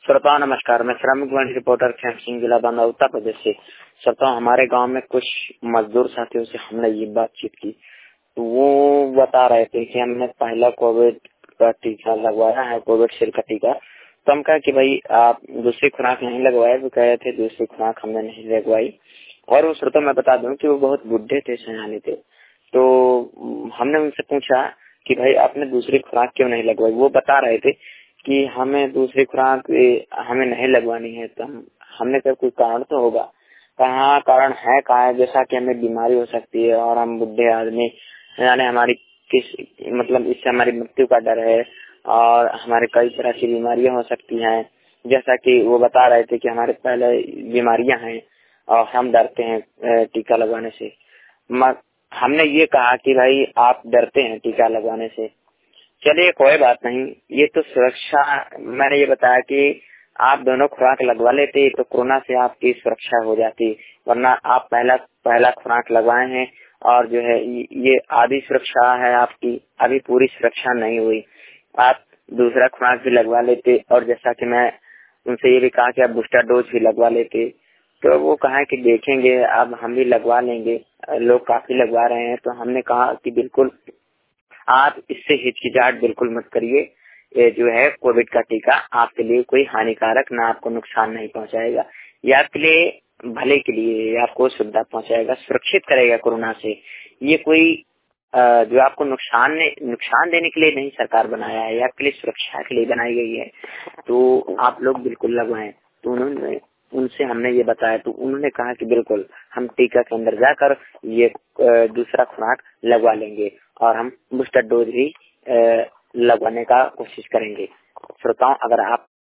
श्रोताओं नमस्कार, मैं श्रमिक मंच रिपोर्टर खेम सिंह, जिला बांदा, उत्तर प्रदेश से। श्रोताओं, हमारे गांव में कुछ मजदूर साथियों से हमने ये बातचीत की तो वो बता रहे थे कि हमने पहला कोविड का टीका लगवाया है, कोविडशील्ड का टीका। तो हम कहा कि भाई आप दूसरी खुराक नहीं लगवाए, वो कह रहे थे दूसरी खुराक हमने नहीं लगवाई। और वो श्रोता मैं बता दूं कि वो बहुत बुढ़े थे, सयाने थे। तो हमने उनसे पूछा कि भाई आपने दूसरी खुराक क्यों नहीं लगवाई। वो बता रहे थे कि हमें दूसरी खुराक हमें नहीं लगवानी है। तो हमने कहा कोई कारण तो होगा। कहाँ कारण है, कहा है जैसा कि हमें बीमारी हो सकती है और हम बुढ़े आदमी, यानी हमारी किस मतलब इससे हमारी मृत्यु का डर है और हमारे कई तरह की बीमारियां हो सकती हैं। जैसा कि वो बता रहे थे कि हमारे पहले बीमारियां हैं और हम डरते हैं टीका लगवाने से। हमने ये कहा कि भाई आप डरते हैं टीका लगवाने से, चलिए कोई बात नहीं, ये तो सुरक्षा। मैंने ये बताया कि आप दोनों खुराक लगवा लेते तो कोरोना से आपकी सुरक्षा हो जाती, वरना आप पहला खुराक लगवाए हैं और जो है ये आधी सुरक्षा है आपकी, अभी पूरी सुरक्षा नहीं हुई। आप दूसरा खुराक भी लगवा लेते और जैसा कि मैं उनसे ये भी कहा कि आप बूस्टर डोज भी लगवा लेते। तो वो कहा कि देखेंगे, अब हम भी लगवा लेंगे, लोग काफी लगवा रहे हैं। तो हमने कहा कि बिल्कुल आप इससे हिचकिचाहट बिल्कुल मत करिए। ये जो है कोविड का टीका आपके लिए कोई हानिकारक ना, आपको नुकसान नहीं पहुंचाएगा। ये आपके लिए भले के लिए, आपको सुविधा पहुंचाएगा, सुरक्षित करेगा कोरोना से। ये कोई जो आपको नुकसान देने के लिए नहीं सरकार बनाया है, ये आपके लिए सुरक्षा के लिए बनाई गई है। तो आप लोग बिल्कुल लगवाएं। तो उनसे हमने ये बताया तो उन्होंने कहा कि बिल्कुल हम टीका के अंदर जाकर ये दूसरा खुराक लगवा लेंगे और हम बूस्टर डोज भी लगवाने का कोशिश करेंगे। श्रोताओं, अगर आप